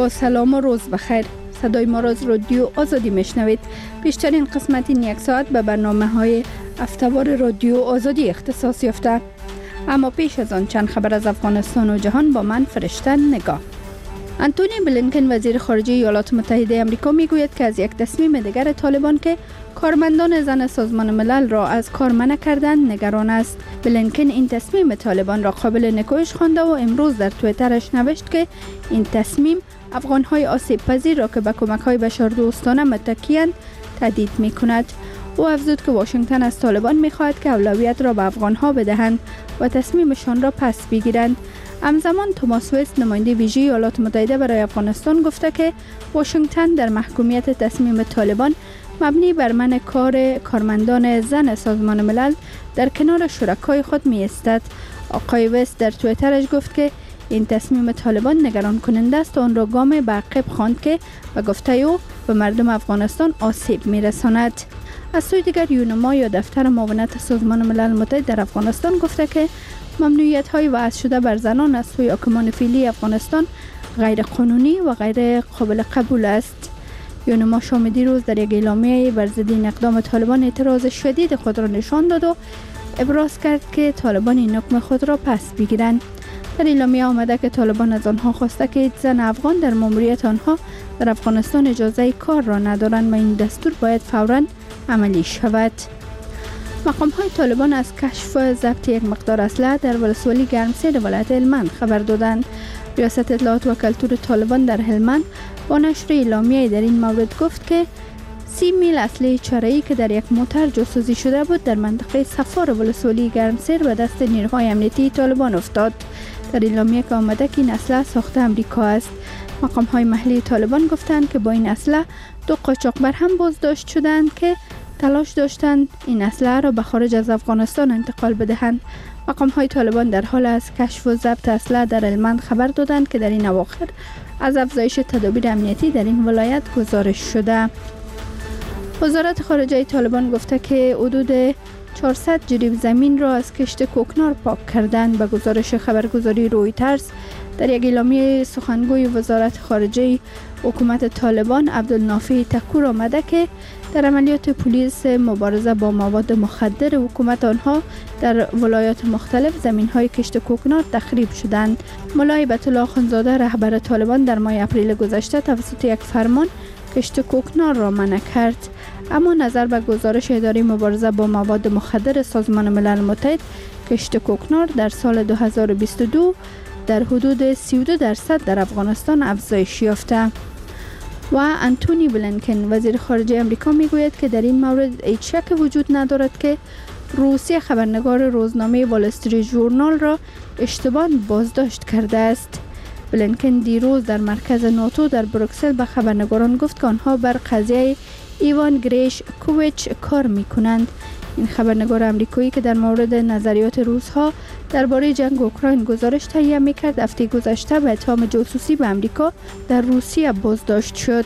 با سلام و روز بخیر. صدای ما را از رادیو آزادی میشنوید. بیشترین قسمت این یک ساعت به برنامه‌های هفته‌وار رادیو آزادی اختصاص یافته. اما پیش از آن چند خبر از افغانستان و جهان با من فرشته نگاه. انتونی بلینکن وزیر خارجه ایالات متحده آمریکا میگوید که از یک تصمیم دیگر طالبان که کارمندان زن سازمان ملل را از کار منع کردند نگران است. بلینکن این تصمیم طالبان را قابل نکوهش خوانده و امروز در توییترش نوشت که این تصمیم افغان‌های آسیب پذیر را که به کمک‌های بشردوستانه متکی‌اند تهدید می‌کند. او افزود که واشنگتن از طالبان می‌خواهد که اولویت را به افغان‌ها بدهند و تصمیمشان را پس بگیرند. همزمان توماس وست نماینده ویژه ایالات متحده برای افغانستان گفته که واشنگتن در محکومیت تصمیم طالبان مبنی بر منع کار کارمندان زن سازمان ملل در کنار شرکای خود می ایستد. آقای وست در توییترش گفت که این تصمیم طالبان نگران کننده است و آن را گام به عقب خواند که به گفته او به مردم افغانستان آسیب می رساند. از سوی دیگر یونما یا دفتر معاونت سازمان ملل متحد در افغانستان گفته که ممنوعیت‌های وضع شده بر زنان از سوی حاکمان فعلی افغانستان غیر قانونی و غیر قابل قبول است. یونما شام دیروز در یک اعلامیه بر ضد این اقدام طالبان اعتراض شدید خود را نشان داد و ابراز کرد که طالبان این حکم خود را پس بگیرند. در اعلامیه آمده که طالبان از آنها خواسته که زن افغان در ماموریت آنها در افغانستان اجازه کار را ندارند و این دستور باید فوراً عملی شود. مقام‌های طالبان از کشف و ضبط یک مقدار اسلحه در ولسوالی گرمسیر ولایت هلمند خبر دادند. ریاست اطلاعات و کلتور طالبان در هلمند با نشر اعلامیه در این مورد گفت که 30 میل اسلحه چرایی که در یک موتر جاسوسی شده بود در منطقه صفار ولسوالی گرمسیر به دست نیروهای امنیتی طالبان افتاد. در اعلامیه که آمده که این اسلحه ساخته امریکا است. مقام‌های محلی طالبان گفتند که با این اسلحه 2 قاچاقبر هم بازداشت شدند که تلاش داشتند این اسلحه را به خارج از افغانستان انتقال بدهند. مقام‌های طالبان در حال از کشف و ضبط اسلحه در هلمند خبر دادند که در این اواخر از افزایش تدابیر امنیتی در این ولایت گزارش شده. وزارت خارجه طالبان گفته که حدود 400 جریب زمین را از کشت کوکنار پاک کردند. به گزارش خبرگزاری رویترز در یک اعلامیه سخنگوی وزارت خارجه حکومت طالبان عبدالنافع تکور آمده که در عملیات پلیس مبارزه با مواد مخدر حکومت آنها در ولایات مختلف زمین‌های کشت کوکنار تخریب شدند. ملا هیبت الله اخندزاده رهبر طالبان در ماه اپریل گذشته توسط یک فرمان کشت کوکنار را منع کرد. اما نظر به گزارش اداره مبارزه با مواد مخدر سازمان ملل متحد کشت کوکنار در سال 2022 در حدود 32% در افغانستان افزایش یافته. و انتونی بلینکن وزیر خارجه آمریکا میگوید که در این مورد هیچ شکی وجود ندارد که روسیه خبرنگار روزنامه وال استریت ژورنال را اشتباه بازداشت کرده است. بلینکن دیروز در مرکز ناتو در بروکسل به خبرنگاران گفت که آنها بر قضیه ایوان گریشکوویچ کار میکنند. این خبرنگار آمریکایی که در مورد نظریات روس‌ها درباره جنگ اوکراین گزارش تهیه می‌کرد هفته گذشته به اتهام جاسوسی به آمریکا در روسیه بازداشت شد.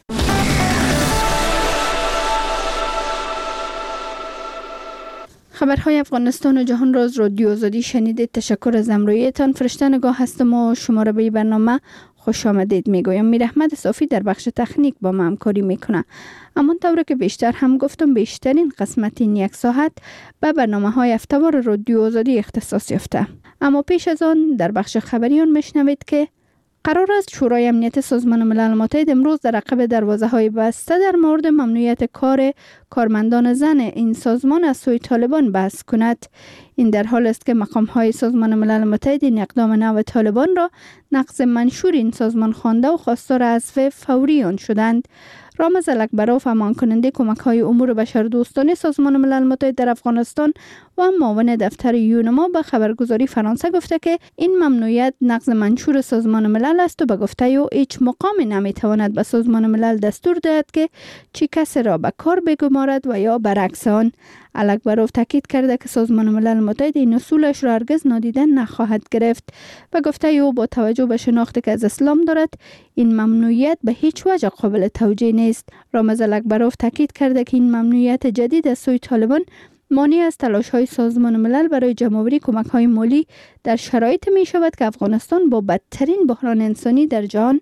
خبرهای افغانستان و جهان را از رادیو آزادی شنیدید. تشکر از همراهیتان. فرشته نگاه هستم و شما را به برنامه خوش آمدید میگویم. میر احمد صافی در بخش تکنیک با ما همکاری میکنه. اما طوری که بیشتر هم گفتم بیشترین قسمت این یک ساعت به برنامه‌های هفته‌وار رادیو آزادی اختصاص یافته. اما پیش از آن در بخش خبریان میشنوید که قرار است شورای امنیت سازمان ملل متحد امروز در عقب دروازه‌های بسته در مورد ممنوعیت کار کارمندان زن این سازمان از سوی طالبان بحث کند. این در حال است که مقام‌های سازمان ملل متحد این اقدام نو طالبان را نقض منشور این سازمان خوانده و خواستار حذف فوری آن شدند. رامز الکبرов امان کننده کمک‌های امور بشردوستانه سازمان ملل متحد در افغانستان و معاون دفتر یونما به خبرگزاری فرانسه گفته که این ممنوعیت نقض منشور سازمان ملل است و به گفته او هیچ مقامی نمیتواند به سازمان ملل دستور دهد که چی کسی را به کار بگمارد و یا برعکس آن. الکبرov تاکید کرده که سازمان ملل متحد این اصولش را هرگز نادیده نخواهد گرفت. و گفته او با توجه به شناختی که از اسلام دارد این ممنوعیت به هیچ وجه قابل توجیه نیست. رامز الکبرov تاکید کرده که این ممنوعیت جدید از سوی طالبان مانع از تلاش‌های سازمان ملل برای جمع‌آوری کمک‌های مالی در شرایط می شود که افغانستان با بدترین بحران انسانی در جهان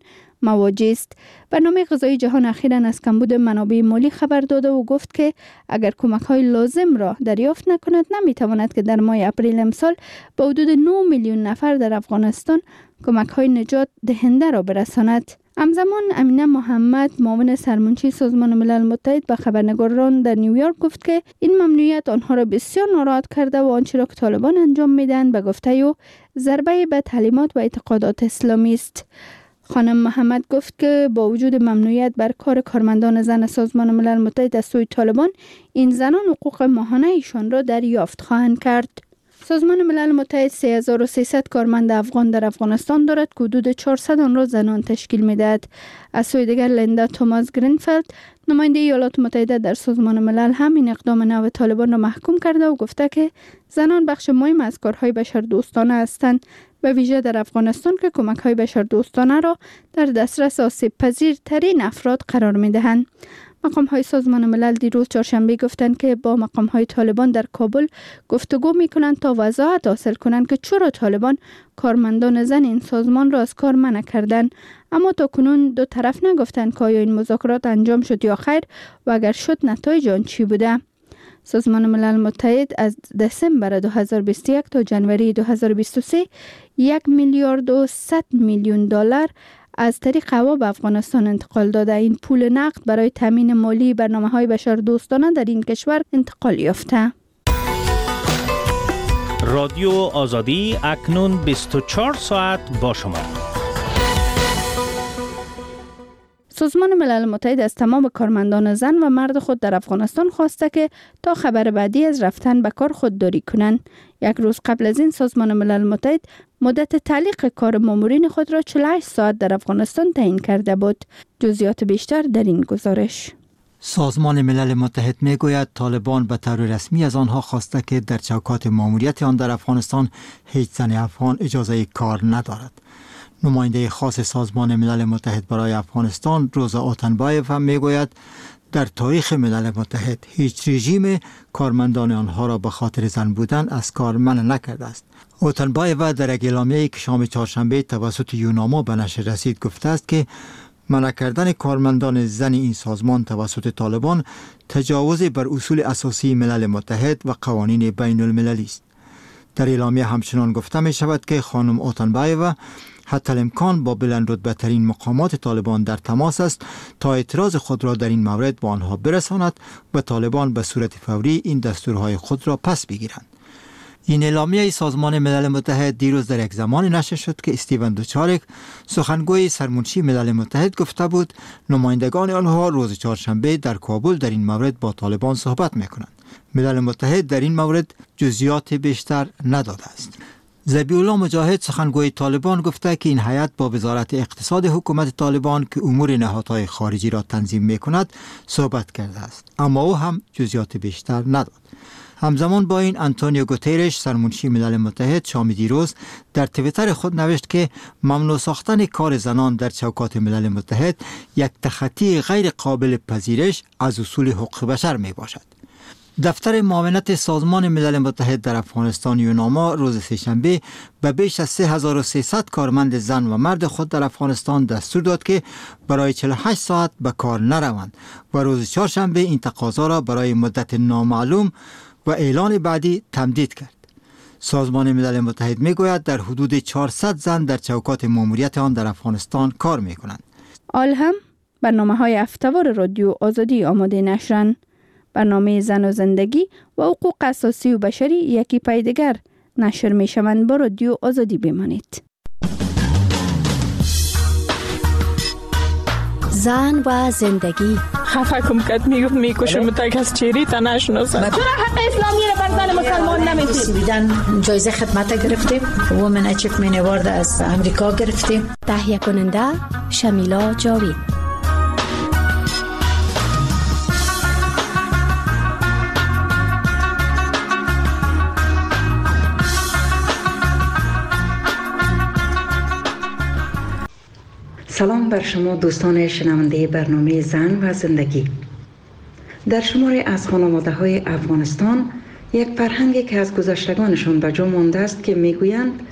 مواجه است. برنامه غذایی جهان اخیراً از کمبود منابع مالی خبر داده و گفت که اگر کمک‌های لازم را دریافت نکند نمی‌تواند که در ماه اپریل امسال به حدود 9 میلیون نفر در افغانستان کمک‌های نجات دهنده را برساند. همزمان امینه محمد معاون سرمنشی سازمان ملل متحد به خبرنگاران در نیویورک گفت که این ممنوعیت آنها را بسیار ناراحت کرده و آنچه را که طالبان انجام میدهند به گفته او ضربه به تعلیمات و اعتقادات اسلامی است. خانم محمد گفت که با وجود ممنوعیت بر کار کارمندان زن سازمان ملل متحد از سوی طالبان، این زنان حقوق ماهانه ایشان را دریافت خواهند کرد. سازمان ملل متحد 3300 کارمند افغان در افغانستان دارد که حدود 400 آن را زنان تشکیل می‌دهد. از سوی دیگر لیندا توماس گرینفیلد نماینده ایالات متحده در سازمان ملل هم این اقدام نو طالبان را محکوم کرده و گفته که زنان بخش مهم از کارهای بشردوستانه هستند، به ویژه در افغانستان که کمک‌های بشردوستانه را در دسترس آسیب‌پذیرترین افراد قرار می‌دهند. مقام‌های سازمان ملل دیروز چهارشنبه گفتند که با مقام‌های طالبان در کابل گفتگو می‌کنند تا وضاحت حاصل کنند که چرا طالبان کارمندان زن این سازمان را از کار منع کردند، اما تا کنون دو طرف نگفتند که آیا این مذاکرات انجام شد یا خیر و اگر شد نتایج آن چی بوده. سازمان ملل متحد از دسامبر 2021 تا جنوری 2023 $1 میلیارد و 100 میلیون دلار از طریق هوا به افغانستان انتقال داده. این پول نقد برای تامین مالی برنامه‌های بشردوستانه در این کشور انتقال یافته. رادیو آزادی اکنون 24 ساعت با شما. سازمان ملل متحد از تمام کارمندان زن و مرد خود در افغانستان خواسته که تا خبر بعدی از رفتن به کار خودداری کنند. یک روز قبل از این سازمان ملل متحد مدت تعلیق کار مامورین خود را 48 ساعت در افغانستان تعیین کرده بود. جزئیات بیشتر در این گزارش. سازمان ملل متحد میگوید طالبان به طور رسمی از آنها خواسته که در چوکات ماموریت آن در افغانستان هیچ زن افغان اجازه کار ندارد. نماینده خاص سازمان ملل متحد برای افغانستان روزا اوتنبایف هم میگوید در تاریخ ملل متحد هیچ رژیم کارمندان آنها را به خاطر زن بودن از کار منع نکرده است. اوتنبایف در یک اعلامیه‌ای که شام چهارشنبه توسط یوناما به نشر رسید گفته است که منع کردن کارمندان زن این سازمان توسط طالبان تجاوز بر اصول اساسی ملل متحد و قوانین بین المللی است. در اعلامیه همچنان گفته می شود که خانم اوتنبایف حتی الامکان با بلند رتبه ترین مقامات طالبان در تماس است تا اعتراض خود را در این مورد با آنها برساند و طالبان به صورت فوری این دستورهای خود را پس بگیرند. این اعلامیه سازمان ملل متحد دیروز در یک زمانی نشر شد که استیون دوچارک سخنگوی سرمنشی ملل متحد گفته بود نمایندگان آنها روز چهارشنبه در کابل در این مورد با طالبان صحبت میکنند. ملل متحد در این مورد جزئیات بیشتر نداده است. ذبیح الله مجاهد سخنگوی طالبان گفته که این هیئت با وزارت اقتصاد حکومت طالبان که امور نهادهای خارجی را تنظیم میکند صحبت کرده است، اما او هم جزئیات بیشتر نداد. همزمان با این آنتونیو گوتیرش سرمنشی ملل متحد شام دیروز در توییتر خود نوشت که ممنوع ساختن کار زنان در چوکات ملل متحد یک تخطی غیر قابل پذیرش از اصول حقوق بشر می باشد. دفتر معاونت سازمان ملل متحد در افغانستان یوناما روز سه‌شنبه به بیش از 3300 کارمند زن و مرد خود در افغانستان دستور داد که برای 48 ساعت به کار نروند و روز چهارشنبه این تقاضا را برای مدت نامعلوم و اعلان بعدی تمدید کرد. سازمان ملل متحد میگوید در حدود 400 زن در چوکات ماموریت آن در افغانستان کار میکنند. آل هم برنامه‌های هفته‌وار رادیو آزادی آماده نشرند. برنامه زن و زندگی و حقوق اساسی و بشری یکی پای دیگر نشر می شوند. با رادیو آزادی بمانید. زن و زندگی. خفه کم کت میکشم تا کس چیری تا نشناسد. چرا حق اسلامی را بر زن مسلمان نمیدید؟ بیدن جایزه خدمت گرفتیم، وومن اچیومنت اوارد از امریکا گرفتیم. تهیه کننده شمیلا جاوید. سلام بر شما دوستان شنونده برنامه زن و زندگی. در شماری از خانواده‌های افغانستان یک فرهنگی که از گذشتگانشان به جا مانده است که میگویند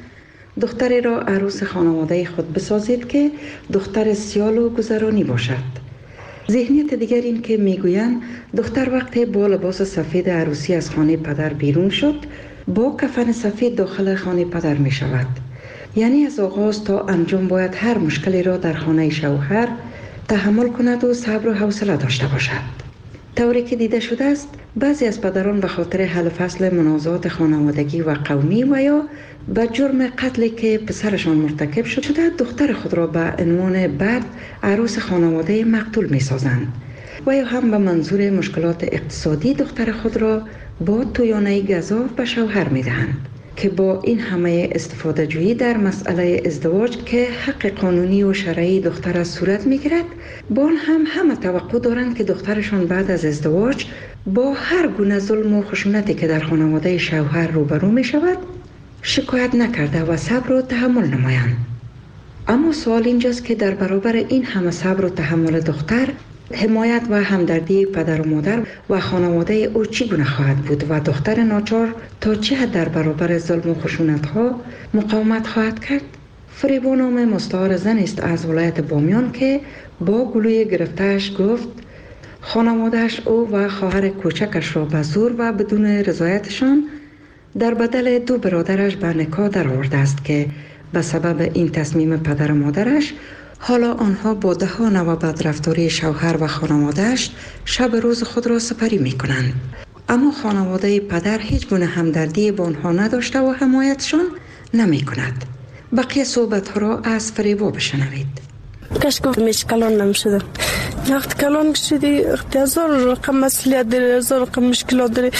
دختری را عروس خانواده خود بسازید که دختر سیال و گذرانی باشد. ذهنیت دیگر این که میگویند دختر وقتی با لباس سفید عروسی از خانه پدر بیرون شد با کفن سفید داخل خانه پدر می شود. یعنی از آغاز تا انجام باید هر مشکلی را در خانه شوهر تحمل کند و صبر و حوصله داشته باشد. طوری که دیده شده است بعضی از پدران به خاطر حل فصل منازعات خانوادگی و قومی و یا به جرم قتلی که پسرشان مرتکب شده دختر خود را به عنوان بعد عروس خانواده مقتول می سازند و یا هم به منظور مشکلات اقتصادی دختر خود را با تویانه گزاف به شوهر می دهند که با این همه استفاده جویی در مسئله ازدواج که حق قانونی و شرعی دختر از صورت می گیرد با آن هم همه توقع دارند که دخترشان بعد از ازدواج با هر گونه ظلم و خشونتی که در خانواده شوهر روبرو می شود شکایت نکرده و صبر و تحمل نمایند. اما سوال اینجاست که در برابر این همه صبر و تحمل دختر حمایت و همدردی پدر و مادر و خانواده او چگونه خواهد بود و دختر ناچار تا چه حد در برابر ظلم و خشونت ها مقاومت خواهد کرد؟ فریبا نام مستعار زن است از ولایت بامیان که با گلوی گرفتهش گفت خانواده‌اش او و خواهر کوچکش را به زور و بدون رضایتشان در بدل 2 برادرش به نکاح درآورده است که به سبب این تصمیم پدر و مادرش حالا آنها با دهان و بدرفتاری شوهر و خانواده‌اش شب روز خود را سپری می کنند. اما خانواده پدر هیچ گونه همدردی با آنها نداشته و حمایتشان نمی کند. بقیه صحبت ها را از فریبا بشنوید. کاش گفتمش کلان نمیشدم. وقت کلان شدی هزار رقم مسئولیت داری، هزار رقم مشکلات داری.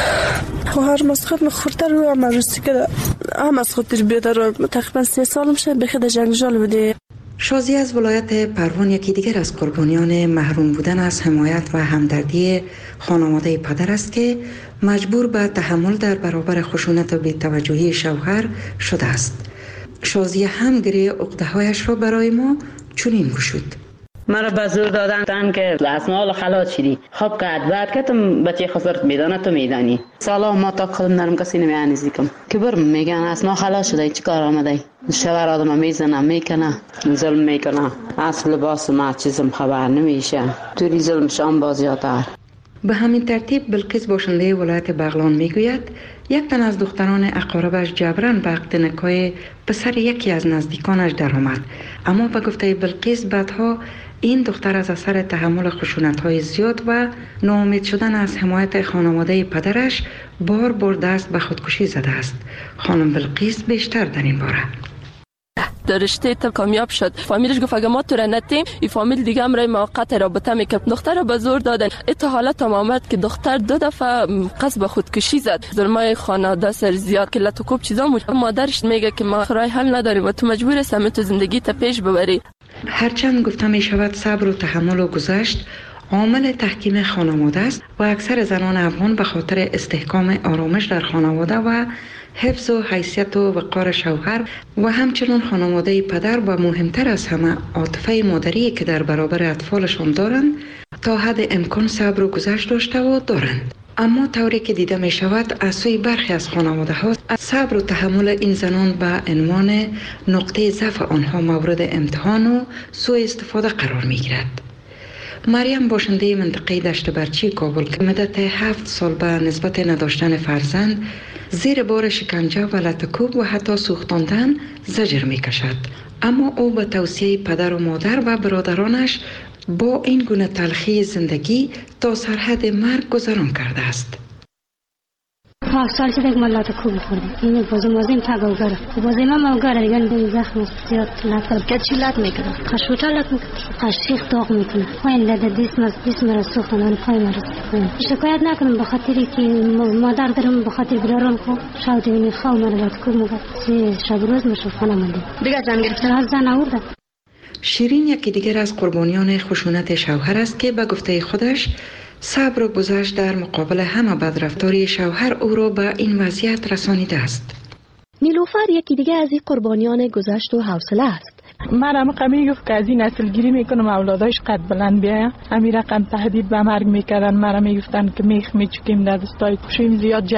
هر مسخره خورده رو هم عروسی کرده. هم از خودش بیادر رو تقریبا 3 سال میشه به خود جنگجال بوده. شازی از ولایت پروان یکی دیگر از قربانیان محروم بودن از حمایت و همدردی خانواده پدر است که مجبور به تحمل در برابر خشونت و بی‌توجهی شوهر شده است. شازی هم گریه عقده‌هایش را برای ما چنین گشود. مرا به زور دادن که از مال خلاص شدی. خب که بعد که تو بچه خسارت میدانه تو میدانی. سالا ما تا خودم نرم کسی نمیانیزیکم. که برم میگن از ما خلاص شده چی کار آمده؟ شوهر آدم میزنه میکنه ظلم میکنه. از لباس ما چیزم خبر نمیشه. توی ظلم شام بازیاتر. به همین ترتیب بلقیس باشنده ولایت بغلان میگوید یک تن از دختران اقاربش جبران به عقد نکاح پسر یکی از نزدیکانش درآمد. اما به گفته بلقیس بعدها این دختر از اثر تحمل خشونت‌های زیاد و ناامید شدن از حمایت خانواده پدرش بار دست به خودکشی زده است. خانم بلقیس بیشتر در این باره در رشته تا کامیاب شد. فامیلش گفت اگه ما تو را نتیم این فامیل دیگه هم رای موقت رابطه میکرد. دختر را به زور دادن. تا حالت هم آمد که دختر 2 دفعه قصد به خودکشی زد. ظلمای خانواده سر زیاد که لطو کوب چیزا مادرش میگه که ما رای حل نداریم و تو مجبور هستی تو زندگی تا پیش ببری. هرچند گفته می شود صبر و تحمل و گذشت عامل تحکیم خانواده است و اکثر زنان افغان به خاطر استحکام آرامش در خانواده و حفظ و حیثیت و وقار شوهر و همچنین خانواده پدر و مهمتر از همه عاطفه مادری که در برابر اطفالشان دارند تا حد امکان صبر و گذشت داشته و دارند. اما طوری که دیده می شود از سوی برخی از خانواده ها صبر و تحمل این زنان به عنوان نقطه ضعف آنها مورد امتحان و سوء استفاده قرار می گیرد. مریم باشنده منطقه دشت برچی کابل که مدت 7 سال به نسبت نداشتن فرزند زیر بار شکنجه و لطکوب و حتی سوختاندن زجر می کشد. اما او به توصیه پدر و مادر و برادرانش با این گونه تلخی زندگی تا سرحد مرگ گذران کرده است. 7 سال شده که من لطکوب خوردم. این بازم تگاوگره. بازم هم گره دیگه زخم زیاد لط کرد. که چی لط میکنه؟ خشوتا لط میکنه. خشیخ داغ میکنه. پایین لده دیسم را سوختن پایین را سوختن. شکایت نکنم به خاطری که مادر دارم به خاطر برارم خو شاید این خواه مرا لطکوب میگه. شب روز میشه خانه مونده. دیگه جان گرفتن از زن آورده. شیرین یکی دیگر از قربانیان خشونت شوهر است که به گفته خودش صبر و گذشت در مقابل همه بدرفتاری شوهر او را به این وضعیت رسانیده است. نیلوفر یکی دیگه از این قربانیان گذشت و حوصله است. مرا قمی گفت که از این نسل گیری میکنم اولاداش قد بلند بیایم. همین رقم تهدید به مرگ میکردن. مرا میگفتن که میخ میچکیم در دستای کشیم زیاد